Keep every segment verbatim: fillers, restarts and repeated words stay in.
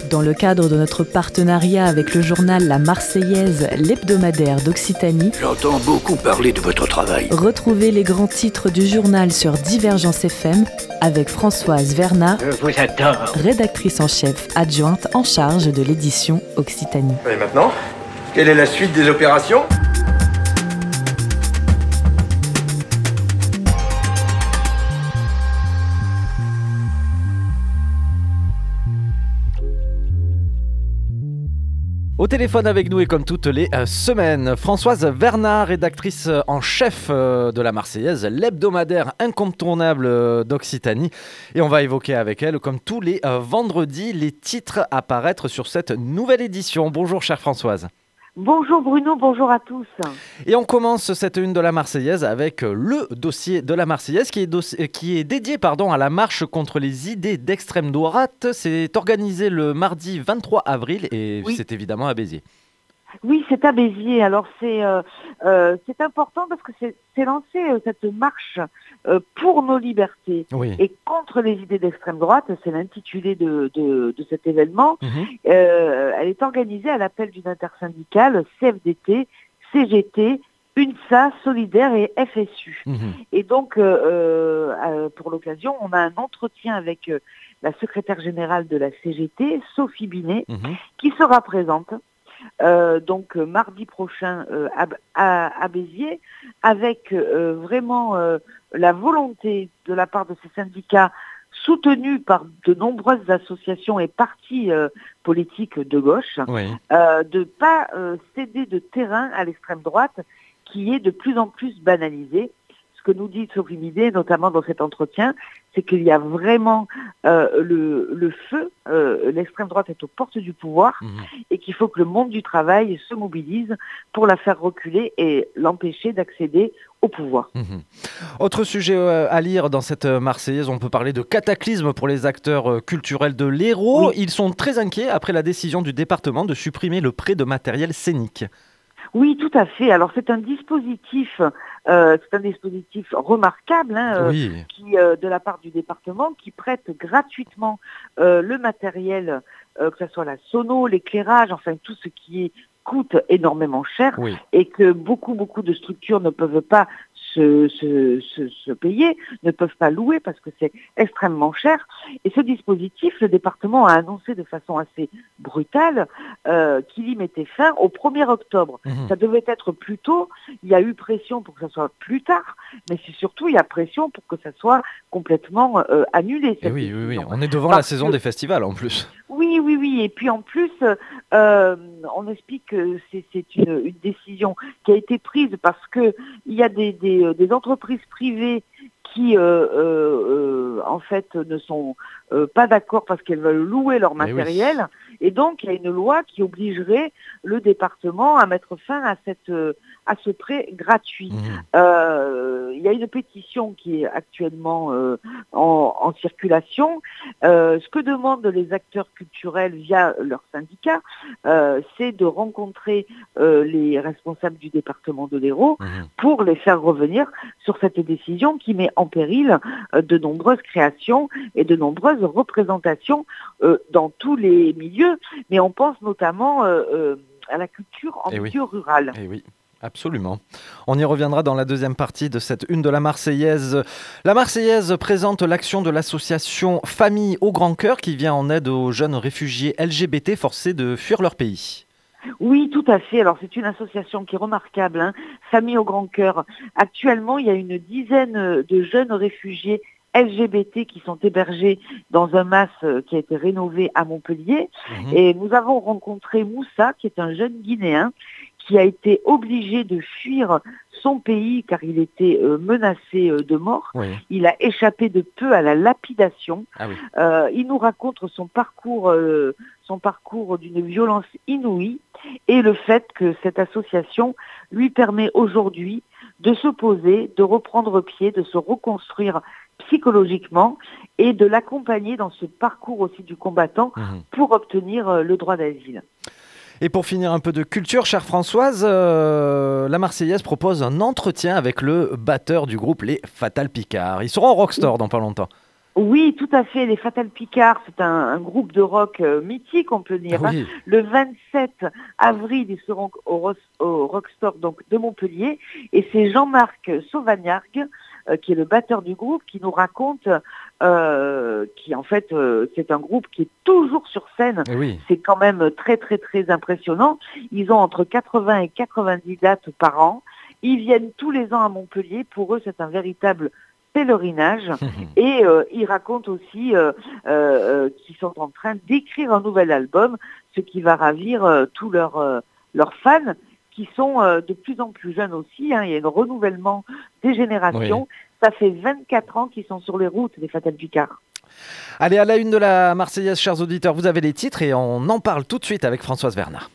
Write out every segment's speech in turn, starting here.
Dans le cadre de notre partenariat avec le journal La Marseillaise, l'hebdomadaire d'Occitanie, j'entends beaucoup parler de votre travail. Retrouvez les grands titres du journal sur Divergence F M avec Françoise Vernat, Je vous adore. rédactrice en chef adjointe en charge de l'édition Occitanie. Et maintenant, quelle est la suite des opérations ? Au téléphone avec nous et comme toutes les euh, semaines, Françoise Vernat, rédactrice en chef euh, de la Marseillaise, l'hebdomadaire incontournable euh, d'Occitanie. Et on va évoquer avec elle, comme tous les euh, vendredis, les titres à paraître sur cette nouvelle édition. Bonjour chère Françoise. Bonjour Bruno, bonjour à tous. Et on commence cette une de la Marseillaise avec le dossier de la Marseillaise qui est, dossier, qui est dédié pardon, à la marche contre les idées d'extrême droite. C'est organisé le mardi vingt-trois avril et oui. C'est évidemment à Béziers. Oui, c'est à Béziers. Alors c'est euh, euh, c'est important parce que c'est, c'est lancé euh, cette marche euh, pour nos libertés oui. et contre les idées d'extrême droite. C'est l'intitulé de, de, de cet événement. Mmh. Euh, elle est organisée à l'appel d'une intersyndicale, C F D T, C G T, UNSA, Solidaire et F S U. Mmh. Et donc, euh, euh, pour l'occasion, on a un entretien avec euh, la secrétaire générale de la C G T, Sophie Binet, mmh. qui sera présente. Euh, donc euh, mardi prochain euh, à, à, à Béziers, avec euh, vraiment euh, la volonté de la part de ces syndicats soutenus par de nombreuses associations et partis euh, politiques de gauche, oui. euh, de ne pas euh, céder de terrain à l'extrême droite qui est de plus en plus banalisée. Ce que nous dit Sophie Binet, notamment dans cet entretien, c'est qu'il y a vraiment euh, le, le feu, euh, l'extrême droite est aux portes du pouvoir mmh. et qu'il faut que le monde du travail se mobilise pour la faire reculer et l'empêcher d'accéder au pouvoir. Mmh. Autre sujet à lire dans cette Marseillaise, on peut parler de cataclysme pour les acteurs culturels de l'Hérault. Oui. Ils sont très inquiets après la décision du département de supprimer le prêt de matériel scénique. Oui, tout à fait. Alors c'est un dispositif, euh, c'est un dispositif remarquable hein, oui. euh, qui, euh, de la part du département, qui prête gratuitement euh, le matériel, euh, que ce soit la sono, l'éclairage, enfin tout ce qui est, coûte énormément cher oui. et que beaucoup beaucoup de structures ne peuvent pas se, se, se, se payer, ne peuvent pas louer parce que c'est extrêmement cher. Et ce dispositif, le département a annoncé de façon assez brutale euh, qu'il y mettait fin au premier octobre. Mmh. Ça devait être plus tôt, il y a eu pression pour que ça soit plus tard, mais c'est surtout il y a pression pour que ça soit complètement euh, annulé. Et oui, oui, oui, on est devant parce la saison que... des festivals en plus. Oui, oui, oui, et puis en plus, euh, on explique que c'est, c'est une, une décision qui a été prise parce que il y a des, des, des entreprises privées qui, euh, euh, en fait, ne sont euh, pas d'accord parce qu'elles veulent louer leur matériel. Et, oui. et donc, il y a une loi qui obligerait le département à mettre fin à, cette, à ce prêt gratuit. Mmh. Euh, il y a une pétition qui est actuellement euh, en, en circulation. Euh, ce que demandent les acteurs culturels via leur syndicat, euh, c'est de rencontrer euh, les responsables du département de l'Hérault mmh. pour les faire revenir sur cette décision qui met en péril euh, de nombreuses créations et de nombreuses représentations euh, dans tous les milieux, mais on pense notamment euh, euh, à la culture en et milieu oui. rural. Et oui. Absolument. On y reviendra dans la deuxième partie de cette une de la Marseillaise. La Marseillaise présente l'action de l'association Famille au Grand Cœur qui vient en aide aux jeunes réfugiés L G B T forcés de fuir leur pays. Oui, tout à fait. Alors, c'est une association qui est remarquable, hein. Famille au Grand Cœur. Actuellement, il y a une dizaine de jeunes réfugiés L G B T qui sont hébergés dans un mas qui a été rénové à Montpellier. Mmh. Et nous avons rencontré Moussa, qui est un jeune Guinéen, qui a été obligé de fuir son pays car il était euh, menacé euh, de mort. Oui. Il a échappé de peu à la lapidation. Ah oui. euh, il nous raconte son parcours, euh, son parcours d'une violence inouïe et le fait que cette association lui permet aujourd'hui de se poser, de reprendre pied, de se reconstruire psychologiquement et de l'accompagner dans ce parcours aussi du combattant mmh. pour obtenir euh, le droit d'asile. Et pour finir un peu de culture, chère Françoise, euh, la Marseillaise propose un entretien avec le batteur du groupe Les Fatal Picard. Ils seront en Rockstar dans pas longtemps. Oui, tout à fait. Les Fatal Picard, c'est un, un groupe de rock euh, mythique, on peut dire. Oui. Hein. Le vingt-sept avril, ils seront au, Ros- au Rockstore donc, de Montpellier. Et c'est Jean-Marc Sauvagnargues, euh, qui est le batteur du groupe, qui nous raconte euh, qui en fait, euh, c'est un groupe qui est toujours sur scène. Oui. C'est quand même très, très, très impressionnant. Ils ont entre quatre-vingts et quatre-vingt-dix dates par an. Ils viennent tous les ans à Montpellier. Pour eux, c'est un véritable pèlerinage et euh, ils racontent aussi euh, euh, qu'ils sont en train d'écrire un nouvel album, ce qui va ravir euh, tous leurs euh, leurs fans qui sont euh, de plus en plus jeunes aussi. Hein. Il y a un renouvellement des générations. Oui. Ça fait vingt-quatre ans qu'ils sont sur les routes des Fatal Picard. Allez, à la une de la Marseillaise, chers auditeurs, vous avez les titres et on en parle tout de suite avec Françoise Vernard.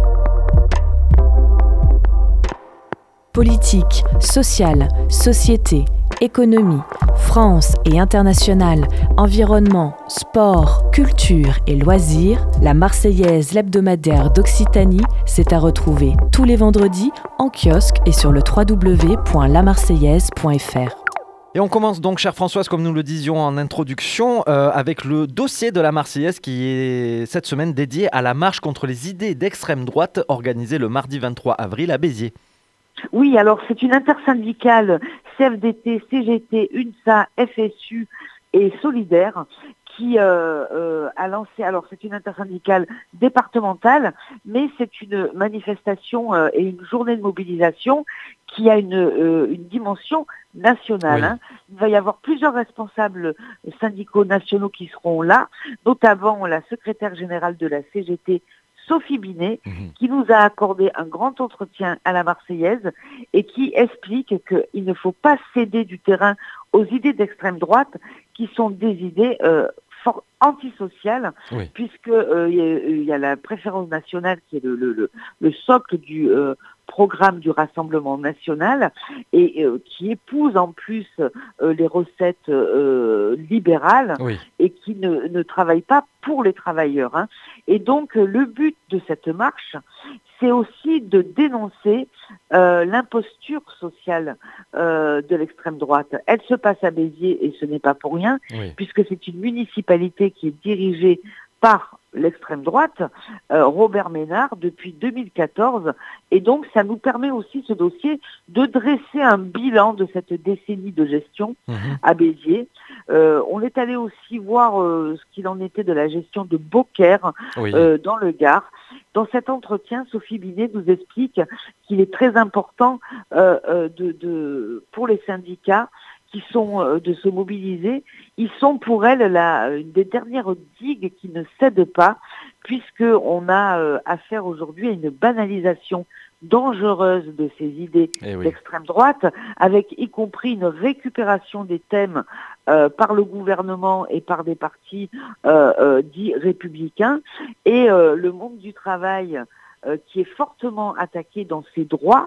Politique, sociale, société, économie, France et internationale, environnement, sport, culture et loisirs, la Marseillaise, l'hebdomadaire d'Occitanie, c'est à retrouver tous les vendredis en kiosque et sur le w w w point la marseillaise point f r. Et on commence donc, chère Françoise, comme nous le disions en introduction, euh, avec le dossier de la Marseillaise qui est cette semaine dédié à la marche contre les idées d'extrême droite organisée le mardi vingt-trois avril à Béziers. Oui, alors c'est une intersyndicale C F D T, C G T, UNSA, F S U et Solidaire qui euh, euh, a lancé, alors c'est une intersyndicale départementale, mais c'est une manifestation euh, et une journée de mobilisation qui a une, euh, une dimension nationale. Oui. Hein. Il va y avoir plusieurs responsables syndicaux nationaux qui seront là, notamment la secrétaire générale de la C G T, Sophie Binet, mmh. qui nous a accordé un grand entretien à la Marseillaise et qui explique qu'il ne faut pas céder du terrain aux idées d'extrême droite qui sont des idées euh, fort antisociales, oui. puisque euh, il y a la préférence nationale qui est le, le, le, le socle du euh, programme du Rassemblement national et euh, qui épouse en plus euh, les recettes euh, libérales oui. et qui ne, ne travaille pas pour les travailleurs. Hein. Et donc euh, le but de cette marche, c'est aussi de dénoncer euh, l'imposture sociale euh, de l'extrême droite. Elle se passe à Béziers et ce n'est pas pour rien, oui. puisque c'est une municipalité qui est dirigée par l'extrême droite, euh, Robert Ménard, depuis deux mille quatorze. Et donc, ça nous permet aussi, ce dossier, de dresser un bilan de cette décennie de gestion mmh. à Béziers. Euh, on est allé aussi voir euh, ce qu'il en était de la gestion de Beaucaire, oui. euh, dans le Gard. Dans cet entretien, Sophie Binet nous explique qu'il est très important euh, euh, de, de, pour les syndicats qui sont euh, de se mobiliser. Ils sont pour elle la, une des dernières digues qui ne cèdent pas, puisqu'on a euh, affaire aujourd'hui à une banalisation dangereuse de ces idées eh oui. d'extrême droite, avec y compris une récupération des thèmes euh, par le gouvernement et par des partis euh, euh, dits républicains, et euh, le monde du travail euh, qui est fortement attaqué dans ses droits,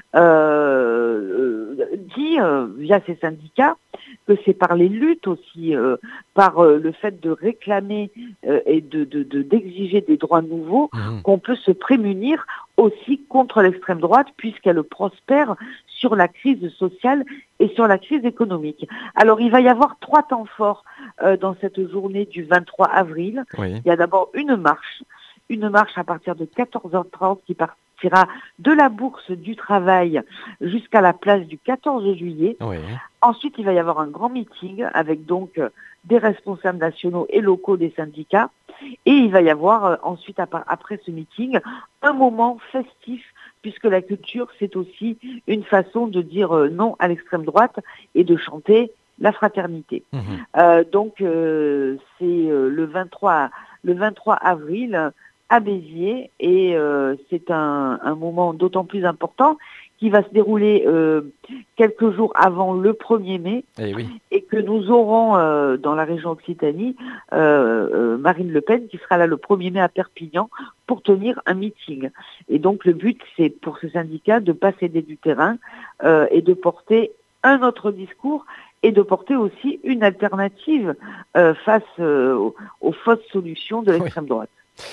Euh, euh, dit euh, via ces syndicats que c'est par les luttes aussi, euh, par euh, le fait de réclamer euh, et de, de, de, d'exiger des droits nouveaux mmh. qu'on peut se prémunir aussi contre l'extrême droite puisqu'elle prospère sur la crise sociale et sur la crise économique. Alors il va y avoir trois temps forts euh, dans cette journée du vingt-trois avril. Oui. Il y a d'abord une marche, une marche à partir de quatorze heures trente qui part de la Bourse du Travail jusqu'à la place du quatorze juillet. Oui. Ensuite, il va y avoir un grand meeting avec donc des responsables nationaux et locaux des syndicats. Et il va y avoir ensuite, après ce meeting, un moment festif, puisque la culture, c'est aussi une façon de dire non à l'extrême droite et de chanter la fraternité. Mmh. Euh, donc, euh, c'est le vingt-trois, le vingt-trois avril, à Béziers, et euh, c'est un, un moment d'autant plus important qui va se dérouler euh, quelques jours avant le premier mai, et, oui. et que nous aurons euh, dans la région Occitanie euh, euh, Marine Le Pen qui sera là le premier mai à Perpignan pour tenir un meeting. Et donc le but, c'est pour ce syndicat de ne pas céder du terrain euh, et de porter un autre discours et de porter aussi une alternative euh, face euh, aux, aux fausses solutions de l'extrême oui. droite.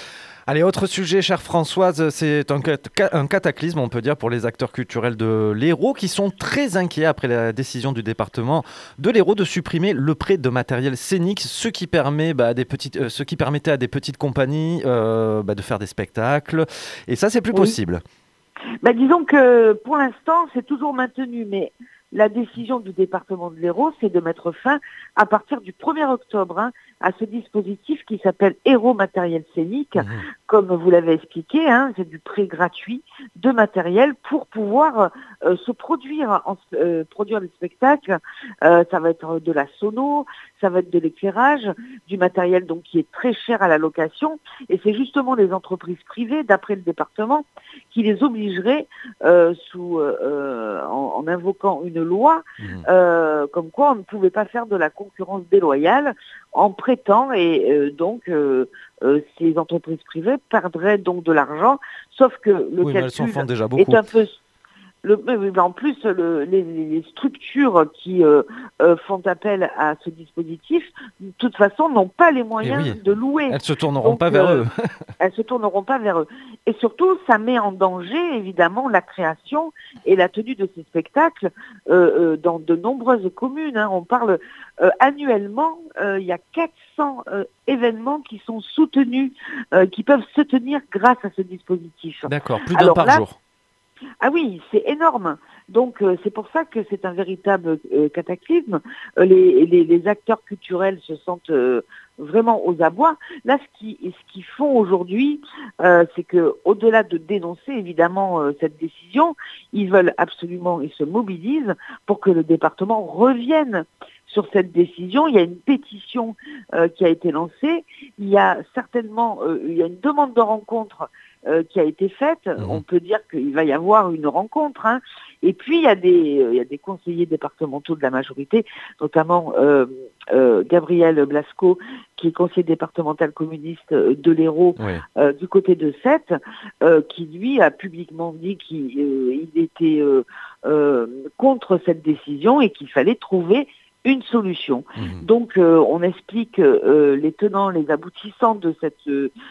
Allez, autre sujet, chère Françoise, c'est un, cat- un cataclysme, on peut dire, pour les acteurs culturels de l'Hérault qui sont très inquiets après la décision du département de l'Hérault de supprimer le prêt de matériel scénique, ce qui, permet, bah, à des petites, euh, ce qui permettait à des petites compagnies euh, bah, de faire des spectacles. Et ça, c'est plus Oui. possible. Bah, disons que pour l'instant, c'est toujours maintenu, mais la décision du département de l'Hérault, c'est de mettre fin à partir du premier octobre hein, à ce dispositif qui s'appelle Hérault Matériel Scénique. Mmh. Comme vous l'avez expliqué, hein, c'est du prêt gratuit de matériel pour pouvoir euh, se produire, en, euh, produire des spectacles. Euh, ça va être de la sono, ça va être de l'éclairage, du matériel donc qui est très cher à la location. Et c'est justement les entreprises privées, d'après le département, qui les obligeraient, euh, sous, euh, en, en invoquant une loi, mmh. euh, comme quoi on ne pouvait pas faire de la concurrence déloyale en prêtant et euh, donc euh, euh, ces entreprises privées perdraient donc de l'argent, sauf que le oui, calcul déjà beaucoup. est un peu... Le, en plus, le, les, les structures qui euh, euh, font appel à ce dispositif, de toute façon, n'ont pas les moyens oui. de louer. Elles ne se tourneront Donc, pas vers euh, eux. Elles se tourneront pas vers eux. Et surtout, ça met en danger, évidemment, la création et la tenue de ces spectacles euh, euh, dans de nombreuses communes. Hein. On parle euh, annuellement, euh, il y a quatre cents euh, événements qui sont soutenus, euh, qui peuvent se tenir grâce à ce dispositif. D'accord, plus d'un par là, jour. Ah oui, c'est énorme. Donc euh, c'est pour ça que c'est un véritable euh, cataclysme. Euh, les, les, les acteurs culturels se sentent euh, vraiment aux abois. Là, ce qui, ce qu'ils font aujourd'hui, euh, c'est que, au-delà de dénoncer évidemment euh, cette décision, ils veulent absolument, ils se mobilisent pour que le département revienne sur cette décision. Il y a une pétition euh, qui a été lancée. Il y a certainement, euh, il y a une demande de rencontre Euh, qui a été faite. Mmh. On peut dire qu'il va y avoir une rencontre. Hein. Et puis, il y, a des, euh, il y a des conseillers départementaux de la majorité, notamment euh, euh, Gabriel Blasco, qui est conseiller départemental communiste de l'Hérault, oui. euh, du côté de Sète, euh, qui, lui, a publiquement dit qu'il euh, il était euh, euh, contre cette décision et qu'il fallait trouver une solution. Mmh. Donc, euh, on explique euh, les tenants, les aboutissants de cette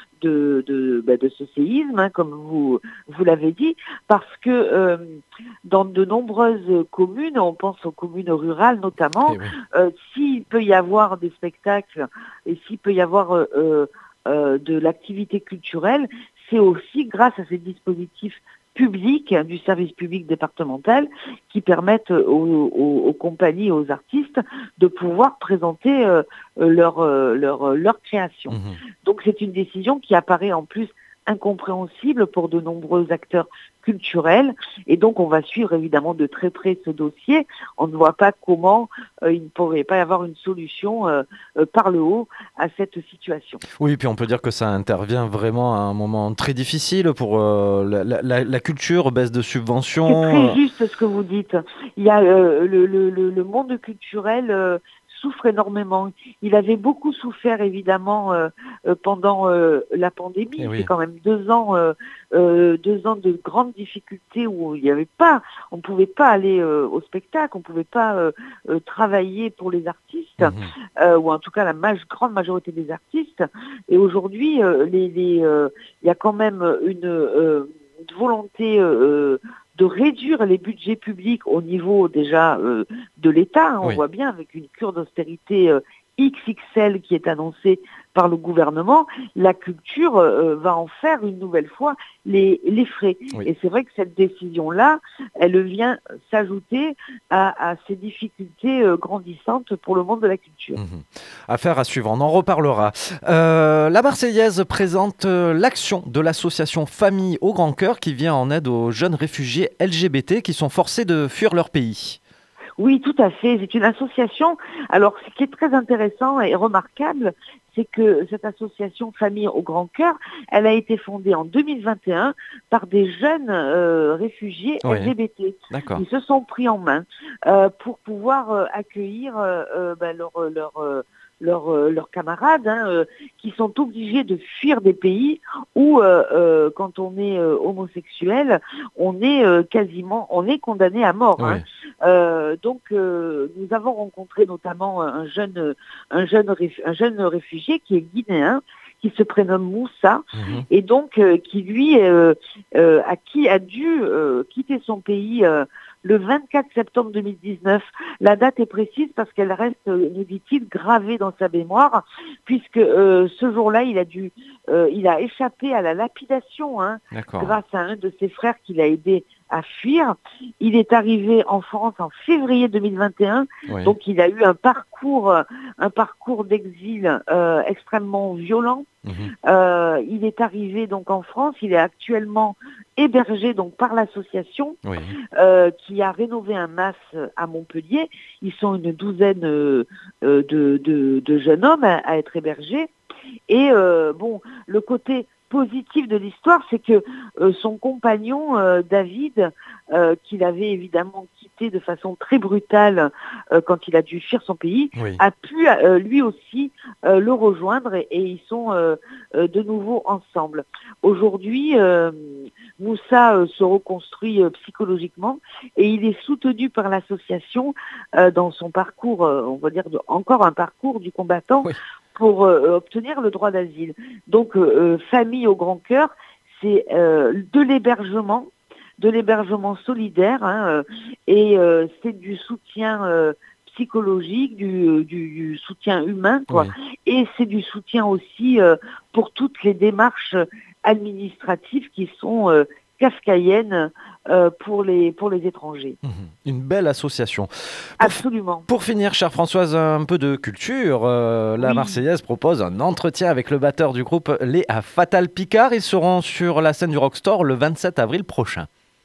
de de, bah, de ce séisme, hein, comme vous vous l'avez dit, parce que euh, dans de nombreuses communes, on pense aux communes rurales notamment, oui. euh, s'il peut y avoir des spectacles et s'il peut y avoir euh, euh, de l'activité culturelle, c'est aussi grâce à ces dispositifs public, hein, du service public départemental, qui permettent aux, aux, aux compagnies, aux artistes de pouvoir présenter euh, leur, euh, leur, leur création. Mmh. Donc c'est une décision qui apparaît en plus incompréhensible pour de nombreux acteurs culturels, et donc on va suivre évidemment de très près ce dossier. On ne voit pas comment euh, il ne pourrait pas y avoir une solution euh, euh, par le haut à cette situation. Oui, puis on peut dire que ça intervient vraiment à un moment très difficile pour euh, la, la, la culture, baisse de subventions. C'est très juste ce que vous dites. Il y a euh, le, le, le monde culturel euh, souffre énormément. Il avait beaucoup souffert évidemment euh, euh, pendant euh, la pandémie. Eh oui. C'est quand même deux ans, euh, euh, deux ans de grandes difficultés où il n'y avait pas, on ne pouvait pas aller euh, au spectacle, on ne pouvait pas euh, euh, travailler pour les artistes, mmh. euh, ou en tout cas la ma- grande majorité des artistes. Et aujourd'hui, euh, les, les, euh, il y a quand même une, euh, une volonté euh, de réduire les budgets publics au niveau déjà euh, de l'État. Hein, on oui. voit bien avec une cure d'austérité euh, X X L qui est annoncée par le gouvernement, la culture euh, va en faire une nouvelle fois les, les frais. Oui. Et c'est vrai que cette décision-là, elle vient s'ajouter à, à ces difficultés euh, grandissantes pour le monde de la culture. Mmh. Affaire à suivre, on en reparlera. Euh, la Marseillaise présente euh, l'action de l'association Famille au Grand Cœur qui vient en aide aux jeunes réfugiés L G B T qui sont forcés de fuir leur pays. Oui, tout à fait. C'est une association. Alors, ce qui est très intéressant et remarquable, c'est que cette association Famille au Grand Cœur, elle a été fondée en deux mille vingt et un par des jeunes euh, réfugiés oui. L G B T. D'accord. Ils se sont pris en main euh, pour pouvoir euh, accueillir euh, bah, leur... leur euh, leurs euh, leurs camarades hein, euh, qui sont obligés de fuir des pays où euh, euh, quand on est euh, homosexuel on est euh, quasiment on est condamné à mort. Oui. Hein. Euh, donc euh, nous avons rencontré notamment un jeune un jeune un jeune réfugié qui est guinéen qui se prénomme Moussa, Mmh. et donc euh, qui lui, euh, euh, a, qui a dû euh, quitter son pays euh, le vingt-quatre septembre deux mille dix-neuf. La date est précise parce qu'elle reste, nous dit-il, gravée dans sa mémoire, puisque euh, ce jour-là, il a dû, euh, il a échappé à la lapidation, hein, grâce à un de ses frères qui l'a aidé à fuir. Il est arrivé en France en février deux mille vingt et un, oui. Donc il a eu un parcours, un parcours d'exil euh, extrêmement violent. Mmh. Euh, il est arrivé donc en France, il est actuellement hébergé donc par l'association, oui. euh, qui a rénové un mas à Montpellier. Ils sont une douzaine euh, de, de, de jeunes hommes à, à être hébergés. Et euh, bon, le côté positif de l'histoire, c'est que euh, son compagnon euh, David, euh, qu'il avait évidemment quitté de façon très brutale euh, quand il a dû fuir son pays, oui. a pu euh, lui aussi euh, le rejoindre et, et ils sont euh, euh, de nouveau ensemble. Aujourd'hui, euh, Moussa euh, se reconstruit euh, psychologiquement et il est soutenu par l'association euh, dans son parcours, euh, on va dire de, encore un parcours du combattant, oui. pour euh, obtenir le droit d'asile. Donc, euh, Famille au grand cœur, c'est euh, de l'hébergement, de l'hébergement solidaire, hein, euh, et euh, c'est du soutien euh, psychologique, du, du, du soutien humain, quoi. Oui. Et c'est du soutien aussi euh, pour toutes les démarches administratives qui sont euh, kafkaïennes euh, pour les pour les étrangers. Mmh. Une belle association. Pour Absolument. F- pour finir, chère Françoise, un peu de culture. Euh, la oui. Marseillaise propose un entretien avec le batteur du groupe Les Fatal Picard. Ils seront sur la scène du Rockstore le vingt-sept avril prochain.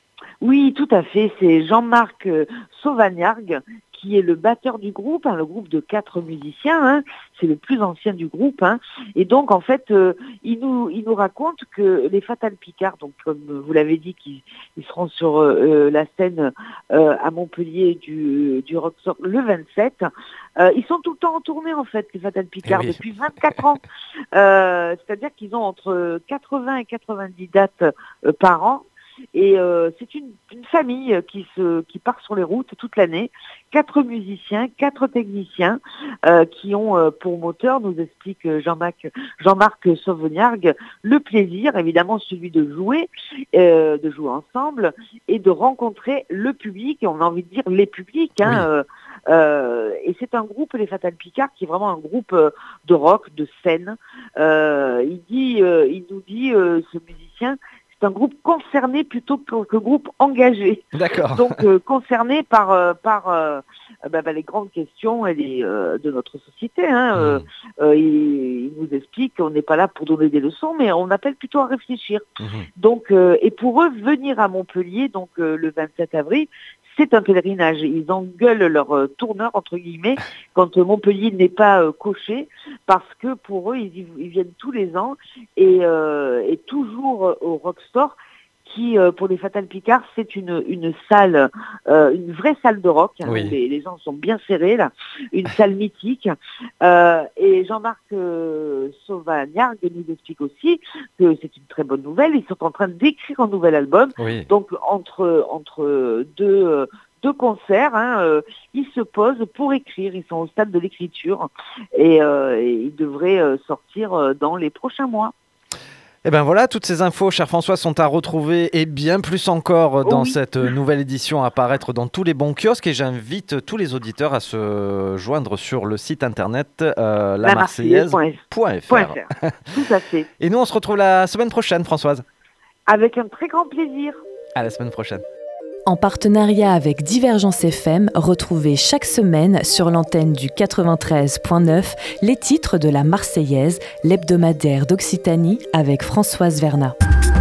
Oui, tout à fait. C'est Jean-Marc euh, Sauvagnargues qui est le batteur du groupe, hein, le groupe de quatre musiciens, hein, c'est le plus ancien du groupe, hein, et donc en fait, euh, il nous il nous raconte que les Fatal Picard, donc comme vous l'avez dit, qu'ils ils seront sur euh, la scène euh, à Montpellier du du Rockstore le vingt-sept. Euh, ils sont tout le temps en tournée en fait, les Fatal Picard, oui. depuis vingt-quatre ans. Euh, c'est-à-dire qu'ils ont entre quatre-vingts et quatre-vingt-dix dates euh, par an. Et euh, c'est une, une famille qui se qui part sur les routes toute l'année. Quatre musiciens, quatre techniciens euh, qui ont euh, pour moteur, nous explique Jean-Marc Jean-Marc Sauvagnargues, le plaisir, évidemment celui de jouer, euh, de jouer ensemble et de rencontrer le public. Et on a envie de dire les publics. Hein, oui. euh, euh, et c'est un groupe, les Fatal Picard, qui est vraiment un groupe euh, de rock, de scène. Euh, il dit, euh, il nous dit, euh, ce musicien. C'est un groupe concerné plutôt que, que groupe engagé. D'accord. Donc euh, concerné par euh, par euh, bah, bah, les grandes questions et les, euh, de notre société. Hein. Mmh. Euh, euh, il, il nous explique qu'on n'est pas là pour donner des leçons, mais on appelle plutôt à réfléchir. Mmh. Donc euh, et pour eux venir à Montpellier, donc euh, le vingt-sept avril. C'est un pèlerinage. Ils engueulent leur euh, tourneur, entre guillemets, quand euh, Montpellier n'est pas euh, coché, parce que pour eux, ils, ils viennent tous les ans et, euh, et toujours euh, au Rockstore, qui, euh, pour les Fatal Picard, c'est une, une salle, euh, une vraie salle de rock. Hein, oui. les, les gens sont bien serrés, là. Une salle mythique. Euh, et Jean-Marc euh, Sauvagnargues nous explique aussi que c'est une très bonne nouvelle. Ils sont en train d'écrire un nouvel album. Oui. Donc, entre, entre deux... Euh, deux concerts, hein, euh, ils se posent pour écrire, ils sont au stade de l'écriture et, euh, et ils devraient euh, sortir euh, dans les prochains mois. Et ben voilà, toutes ces infos, chère François, sont à retrouver et bien plus encore dans oh oui. cette nouvelle édition à apparaître dans tous les bons kiosques et j'invite tous les auditeurs à se joindre sur le site internet euh, la marseillaise point f r. Tout à fait. Et nous, on se retrouve la semaine prochaine, Françoise. Avec un très grand plaisir. À la semaine prochaine. En partenariat avec Divergence F M, retrouvez chaque semaine sur l'antenne du quatre-vingt-treize neuf les titres de la Marseillaise, l'hebdomadaire d'Occitanie avec Françoise Vernat.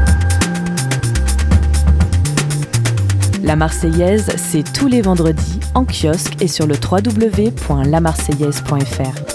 La Marseillaise, c'est tous les vendredis en kiosque et sur le w w w point la marseillaise point f r.